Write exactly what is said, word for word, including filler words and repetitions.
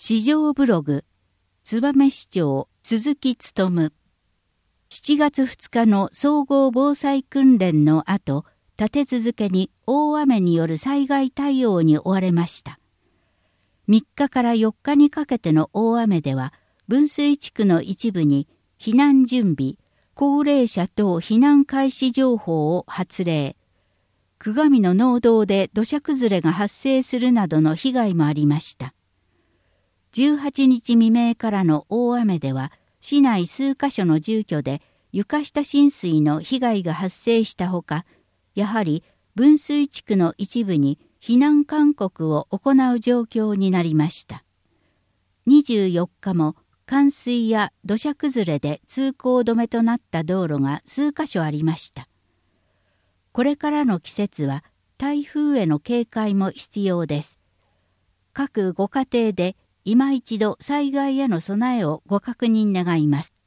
市場ブログ、燕市長鈴木勉。しちがつふつかの総合防災訓練の後、立て続けに大雨による災害対応に追われました。みっかからよっかにかけての大雨では、分水地区の一部に避難準備、高齢者等避難開始情報を発令。久我の農道で土砂崩れが発生するなどの被害もありました。じゅうはちにち未明からの大雨では、市内数カ所の住居で床下浸水の被害が発生したほか、やはり分水地区の一部に避難勧告を行う状況になりました。にじゅうよっかも冠水や土砂崩れで通行止めとなった道路が数カ所ありました。これからの季節は台風への警戒も必要です。各ご家庭で今一度災害への備えをご確認願います。